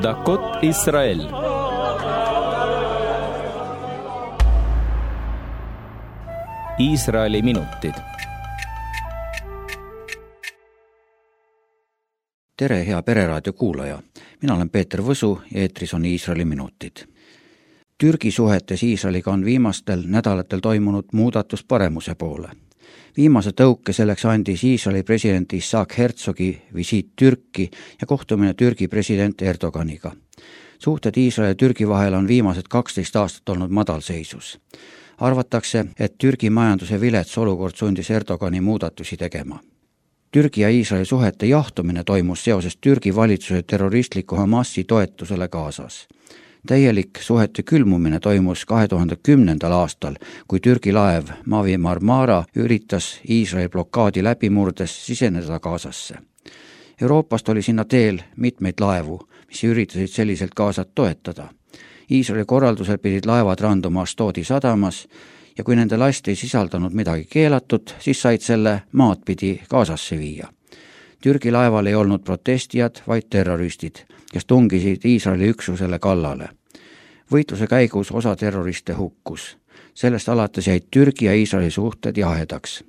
דקות ישראל. Iisraeli minutid. Tere, hea Pereraadio kuulaja. Mina olen Peeter Võsu ja eetris on Iisraeli minutid. Türgi suhetes Iisraeliga on viimastel nädalatel toimunud muudatus paremuse poole. Viimase tõuke selleks andis Iisraeli president Isaac Herzogi visiit Türki ja kohtumine Türgi president Erdoganiga. Suhted Iisraeli ja Türgi vahel on viimased 12 aastat olnud madalseisus. Arvatakse, et Türgi majanduse vilets olukord sundis Erdogani muudatusi tegema. Türgi ja Iisraeli suhete jahtumine toimus seoses Türgi valitsuse terroristliku Hamasi toetusele Gazas. Täielik suhete külmumine toimus 2010. aastal, kui Türgi laev Mavi Marmara üritas Iisraeli blokaadi läbimurdes siseneda Gazasse. Euroopast oli sinna teel mitmeid laevu, mis üritasid selliselt Gazat toetada. Iisraeli korraldusel pidid laevad randuma Ashdodi sadamas ja kui nende last ei sisaldanud midagi keelatud, siis said selle maad pidi Gazasse viia. Türgi laeval ei olnud protestijad, vaid terroristid, kes tungisid Iisraeli üksusele kallale. Võitluse käigus osa terroriste hukkus. Sellest alates jäid Türgi ja Iisraeli suhted jahedaks.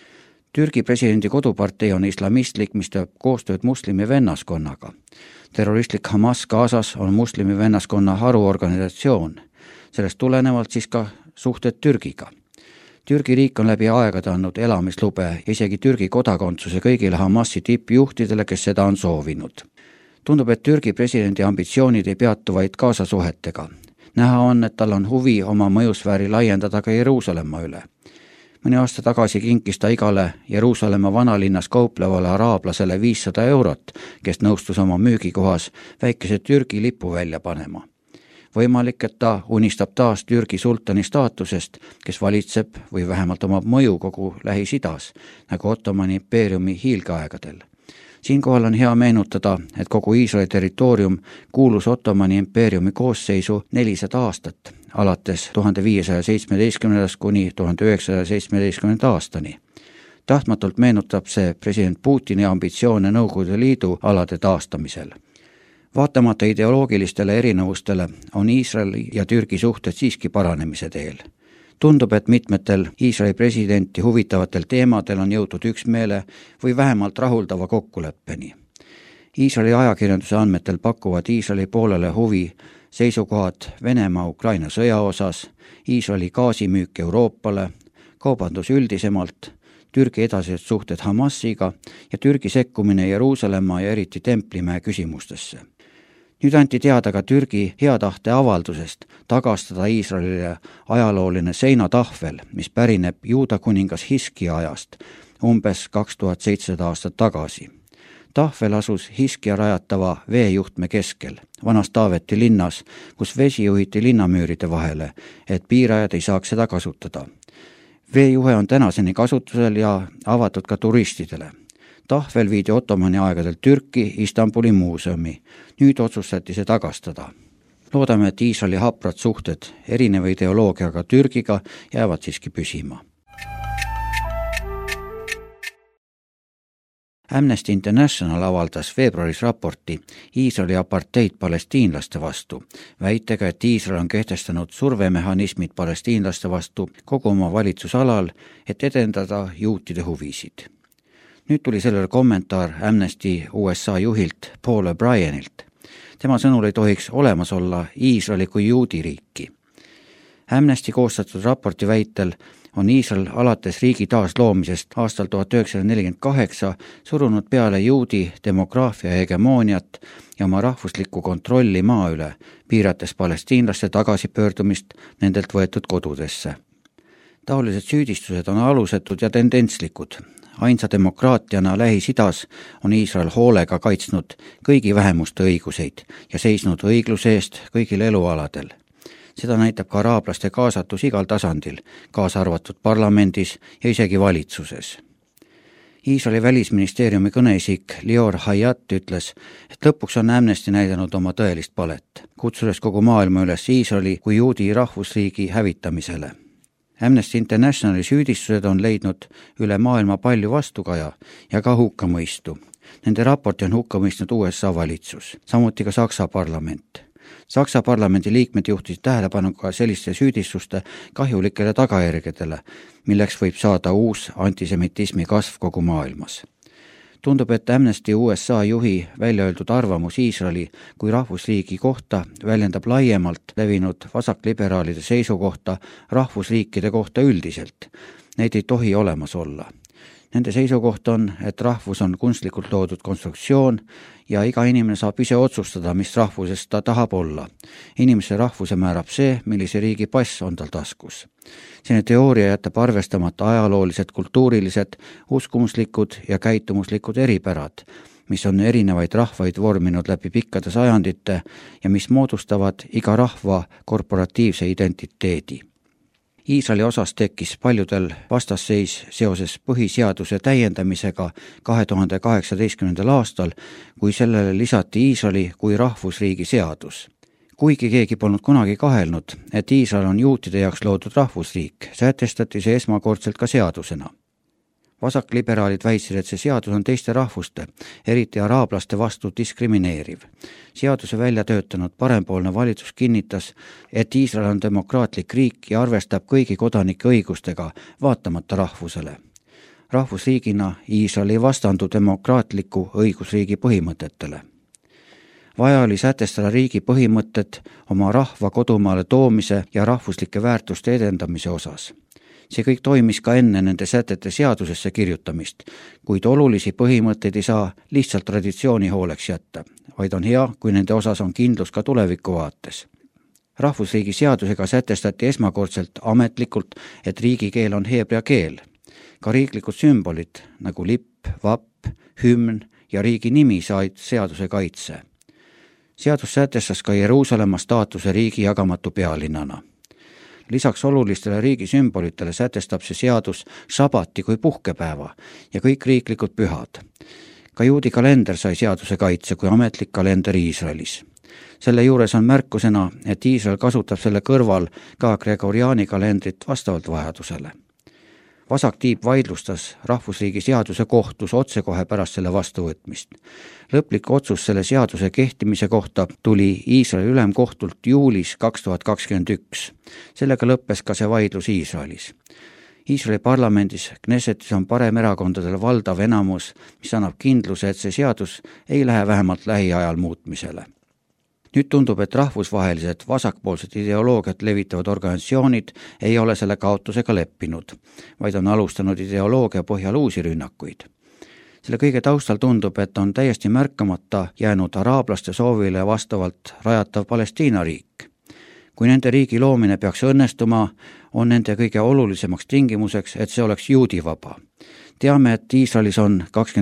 Türgi presidendi kodupartei on islamistlik, mis teeb koostööd muslimi vennaskonnaga. Terroristlik Hamas Gazas on muslimi vennaskonna haruorganisatsioon. Sellest tulenevalt siis ka suhted Türgiga. Türgi riik on läbi aegade andnud elamislube ja isegi Türgi kodakondsuse kõigile Hamasi tippjuhtidele, kes seda on soovinud. Tundub, et Türgi presidendi ambitsioonid ei peatu vaid Gaza suhetega. Näha on, et tal on huvi oma mõjusfääri laiendada ka Jeruusalemma üle. Mõni aasta tagasi kinkis ta igale Jeruusalemma vanalinnas kauplevale araablasele 500 eurot, kes nõustus oma müügikohas väikese Türgi lipu välja panema. Võimalik, et ta unistab taas Türgi sultani staatusest, kes valitseb või vähemalt omab mõju kogu Lähis-Idas, nagu Ottomani impeeriumi hiilgeaegadel. Siinkohal on hea meenutada, et kogu Iisraeli territoorium kuulus Ottomani impeeriumi koosseisu 400 aastat, alates 1517 kuni 1917 aastani. Tahtmatult meenutab see president Putini ambitsioone Nõukogude Liidu alade taastamisel. Vaatamata ideoloogilistele erinevustele on Iisraeli ja Türgi suhted siiski paranemise teel. Tundub, et mitmetel Iisraeli presidenti huvitavatel teemadel on jõutud üksmeele või vähemalt rahuldava kokkuleppeni. Iisraeli ajakirjanduse andmetel pakuvad Iisraeli poolele huvi seisukohad Venemaa-Ukraina sõja osas, Iisraeli gaasimüük Euroopale, kaubandus üldisemalt, Türgi edasised suhted Hamasiga ja Türgi sekkumine Jeruusalemma ja eriti Templimäe küsimustesse. Nüüd anti teada ka Türgi heatahte avaldusest tagastada Iisraelile ajalooline seinatahvel, mis pärineb Juuda kuningas Hiskia ajast, umbes 2700 aastat tagasi. Tahvel asus Hiskia rajatava veejuhtme keskel, vanas Taaveti linnas, kus vesi juhiti linnamüüride vahele, et piirajad ei saaks seda kasutada. Veejuhe on tänaseni kasutusel ja avatud ka turistidele. Tahvel viidi Ottomani aegadel Türki Istanbuli muuseumi. Nüüd otsustati see tagastada. Loodame, et Iisraeli haprad suhted erineva ideoloogiaga Türgiga jäävad siiski püsima. Amnesty International avaldas veebruaris raporti Iisraeli apartheid palestiinlaste vastu, väitega, et Iisrael on kehtestanud survemehhanismid palestiinlaste vastu kogu oma valitsusalal, et edendada juutide huvisid. Nüüd tuli sellele kommentaar Amnesty USA juhilt Paul O'Brienilt. Tema sõnul ei tohiks olemas olla Iisraeli kui juudi riiki. Amnesty koostatud raporti väitel on Iisrael alates riigi taasloomisest aastal 1948 surunud peale juudi demograafia hegemooniat ja oma rahvuslikku kontrolli maa üle, piirates palestiinlaste tagasipöördumist nendelt võetud kodudesse. Taolised süüdistused on alusetud ja tendentslikud. Ainsa demokraatiana Lähis-Idas on Iisrael hoolega kaitsnud kõigi vähemuste õiguseid ja seisnud õigluse eest kõigil elualadel. Seda näitab ka araablaste kaasatus igal tasandil, kaasa arvatud parlamendis ja isegi valitsuses. Iisraeli välisministeeriumi kõneisik Lior Hayat ütles, et lõpuks on Amnesty näidanud oma tõelist palet, kutsudes kogu maailma üles Iisraeli kui juudi rahvusriigi hävitamisele. Amnesty Internationali süüdistused on leidnud üle maailma palju vastukaja ja ka hukkamõistu. Nende raporti on hukka mõistnud USA valitsus, samuti ka Saksa parlament. Saksa parlamendi liikmed juhtisid tähelepanu ka selliste süüdistuste kahjulikele tagajärgedele, milleks võib saada uus antisemitismi kasv kogu maailmas. Tundub, et Amnesty USA juhi välja öeldud arvamus Iisraeli kui rahvusriigi kohta väljendab laiemalt levinud vasakliberaalide seisukohta rahvusriikide kohta üldiselt. Neid ei tohi olemas olla. Nende seisukoht on, et rahvus on kunstlikult loodud konstruktsioon ja iga inimene saab ise otsustada, mis rahvusest ta tahab olla. Inimese rahvuse määrab see, millise riigi pass on tal taskus. Selline teooria jätab arvestamata ajaloolised, kultuurilised, uskumuslikud ja käitumuslikud eripärad, mis on erinevaid rahvaid vorminud läbi pikkade sajandite ja mis moodustavad iga rahva korporatiivse identiteedi. Iisraeli osas tekkis paljudel vastasseis seoses põhiseaduse täiendamisega 2018. aastal, kui sellele lisati Iisraeli kui rahvusriigi seadus. Kuigi keegi polnud kunagi kahelnud, et Iisrael on juutide jaoks loodud rahvusriik, sätestati see esmakordselt ka seadusena. Vasakliberaalid väitsid, et see seadus on teiste rahvuste, eriti araablaste vastu diskrimineeriv. Seaduse välja töötanud parempoolne valitsus kinnitas, et Iisrael on demokraatlik riik ja arvestab kõigi kodanike õigustega, vaatamata rahvusele. Rahvusriigina Iisrael ei vastandu demokraatliku õigusriigi põhimõtetele. Vaja oli sätestada riigi põhimõtted oma rahva kodumaale toomise ja rahvuslike väärtuste edendamise osas. See kõik toimis ka enne nende sätete seadusesse kirjutamist, kuid olulisi põhimõtteid ei saa lihtsalt traditsiooni hooleks jätta, vaid on hea, kui nende osas on kindlus ka tuleviku vaates. Rahvusriigi seadusega sätestati esmakordselt ametlikult, et riigikeel on heebrea keel. Ka riiklikud sümbolid nagu lipp, vapp, hümn ja riigi nimi said seaduse kaitse. Seadus sätestas ka Jeruusalemma staatuse riigi jagamatu pealinnana. Lisaks olulistele riigi sümbolitele sätestab see seadus sabati kui puhkepäeva ja kõik riiklikud pühad. Ka juudi kalender sai seaduse kaitse kui ametlik kalender Iisraelis. Selle juures on märkusena, et Iisrael kasutab selle kõrval ka Gregoriani kalendrit vastavalt vajadusele. Vasaktiib vaidlustas rahvusriigi seaduse kohtus otsekohe pärast selle vastuvõtmist. Lõplik otsus selle seaduse kehtimise kohta tuli Iisraeli ülemkohtult juulis 2021. Sellega lõppes ka see vaidlus Iisraelis. Iisraeli parlamendis Knessetis on paremerakondadel valdav enamus, mis annab kindluse, et see seadus ei lähe vähemalt lähiajal muutmisele. Nüüd tundub, et rahvusvahelised vasakpoolsed ideoloogiat levitavad organisatsioonid ei ole selle kaotusega leppinud, vaid on alustanud ideoloogia põhjal uusi rünnakuid. Selle kõige taustal tundub, et on täiesti märkamata jäänud araablaste soovile vastavalt rajatav Palestiina riik. Kui nende riigi loomine peaks õnnestuma, on nende kõige olulisemaks tingimuseks, et see oleks juudivaba. Teame, et Iisraelis on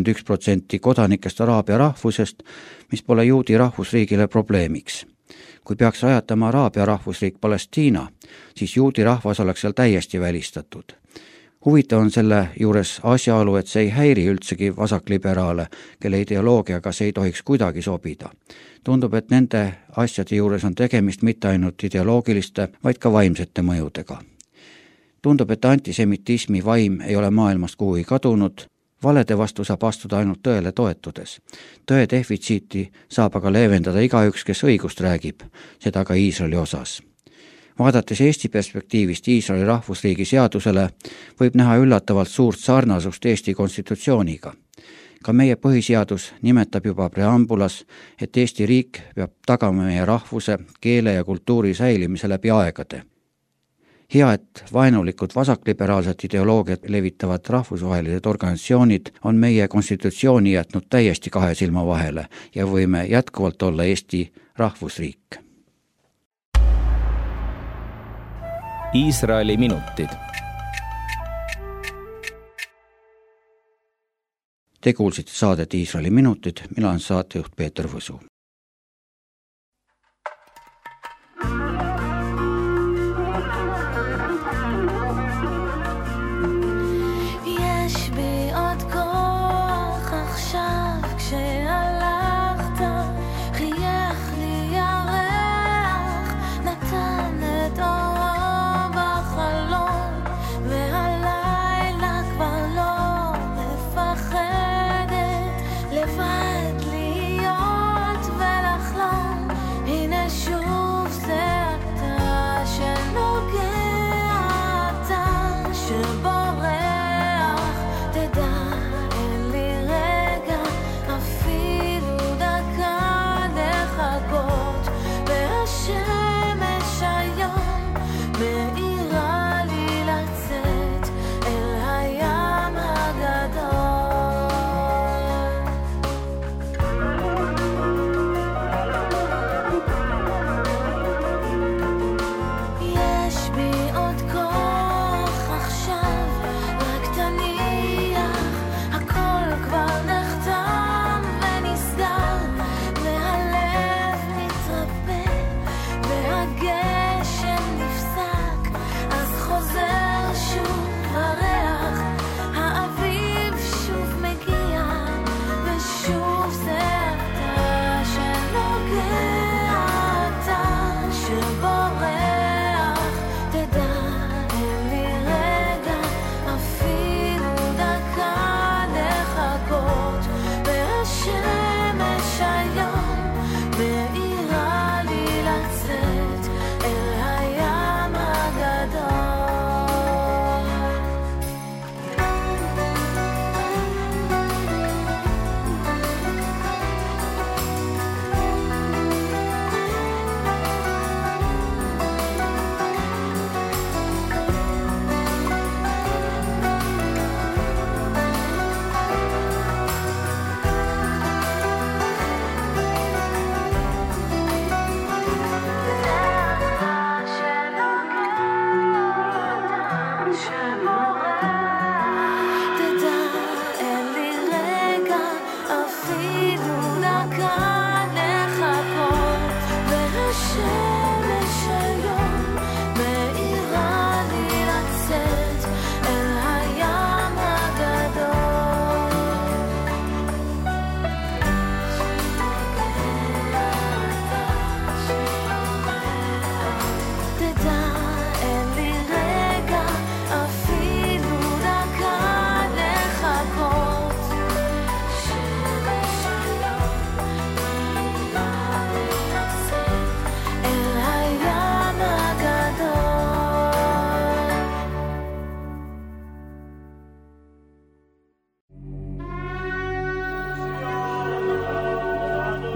21% kodanikest araabia rahvusest, mis pole juudi rahvusriigile probleemiks. Kui peaks rajatama araabia rahvusriik Palestiina, siis juudi rahvas oleks seal täiesti välistatud. Huvitav on selle juures asjaolu, et see ei häiri üldsegi vasakliberaale, kelle ideoloogiaga see ei tohiks kuidagi sobida. Tundub, et nende asjade juures on tegemist mitte ainult ideoloogiliste, vaid ka vaimsete mõjudega. Tundub, et antisemitismi vaim ei ole maailmast kuhugi kadunud, valede vastu saab astuda ainult tõele toetudes. Tõe defitsiiti saab aga leevendada igaüks, kes õigust räägib, seda ka Iisraeli osas. Vaadates Eesti perspektiivist Iisraeli rahvusriigi seadusele, võib näha üllatavalt suurt sarnasust Eesti konstitutsiooniga. Ka meie põhiseadus nimetab juba preambulas, et Eesti riik peab tagama meie rahvuse, keele ja kultuuri säilimise läbi aegade. Hea, et vaenulikud vasakliberaalset ideoloogiat levitavad rahvusvahelised organisatsioonid on meie konstitutsiooni jätnud täiesti kahe silma vahele ja võime jätkuvalt olla Eesti rahvusriik. Iisraeli minutid. Te kuulsite saadet Iisraeli minutid, mina olen saatejuht Peeter Võsu.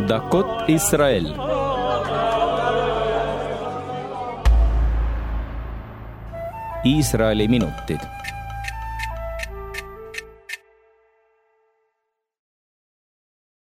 Dakot Israel. Iisraeli minutid.